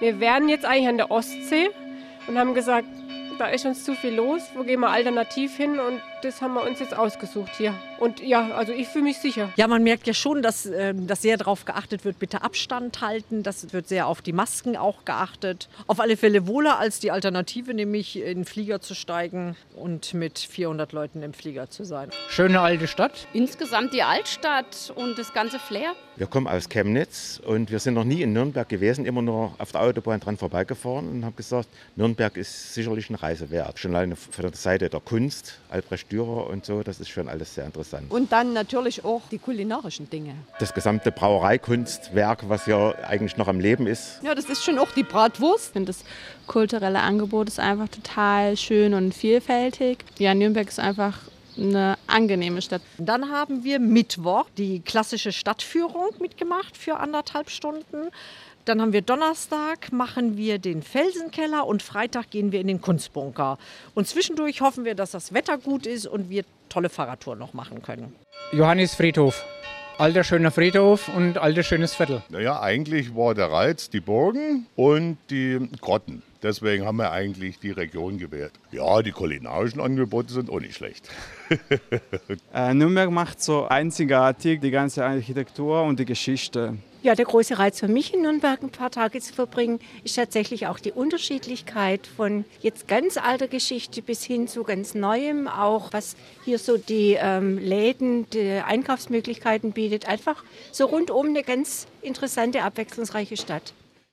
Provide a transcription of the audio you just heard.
Wir wären jetzt eigentlich an der Ostsee und haben gesagt, da ist uns zu viel los, wo gehen wir alternativ hin und das haben wir uns jetzt ausgesucht hier. Und ja, also ich fühle mich sicher. Ja, man merkt ja schon, dass sehr darauf geachtet wird, bitte Abstand halten. Das wird sehr auf die Masken auch geachtet. Auf alle Fälle wohler als die Alternative, nämlich in den Flieger zu steigen und mit 400 Leuten im Flieger zu sein. Schöne alte Stadt. Insgesamt die Altstadt und das ganze Flair. Wir kommen aus Chemnitz und wir sind noch nie in Nürnberg gewesen, immer nur auf der Autobahn dran vorbeigefahren und haben gesagt, Nürnberg ist sicherlich eine Reise wert. Schon alleine von der Seite der Kunst, Albrecht Dürer und so, das ist schon alles sehr interessant. Und dann natürlich auch die kulinarischen Dinge. Das gesamte Brauereikunstwerk, was ja eigentlich noch am Leben ist. Ja, das ist schon auch die Bratwurst. Ich finde, das kulturelle Angebot ist einfach total schön und vielfältig. Ja, Nürnberg ist einfach eine angenehme Stadt. Dann haben wir Mittwoch die klassische Stadtführung mitgemacht für 1,5 Stunden. Dann haben wir Donnerstag, machen wir den Felsenkeller und Freitag gehen wir in den Kunstbunker. Und zwischendurch hoffen wir, dass das Wetter gut ist und wir tolle Fahrradtouren noch machen können. Johannisfriedhof. Alter schöner Friedhof und altes schönes Viertel. Naja, eigentlich war der Reiz die Burgen und die Grotten. Deswegen haben wir eigentlich die Region gewählt. Ja, die kulinarischen Angebote sind auch nicht schlecht. Nürnberg macht so einzigartig die ganze Architektur und die Geschichte. Ja, der große Reiz für mich in Nürnberg ein paar Tage zu verbringen, ist tatsächlich auch die Unterschiedlichkeit von jetzt ganz alter Geschichte bis hin zu ganz Neuem. Auch was hier so die Läden, die Einkaufsmöglichkeiten bietet. Einfach so rundum eine ganz interessante, abwechslungsreiche Stadt.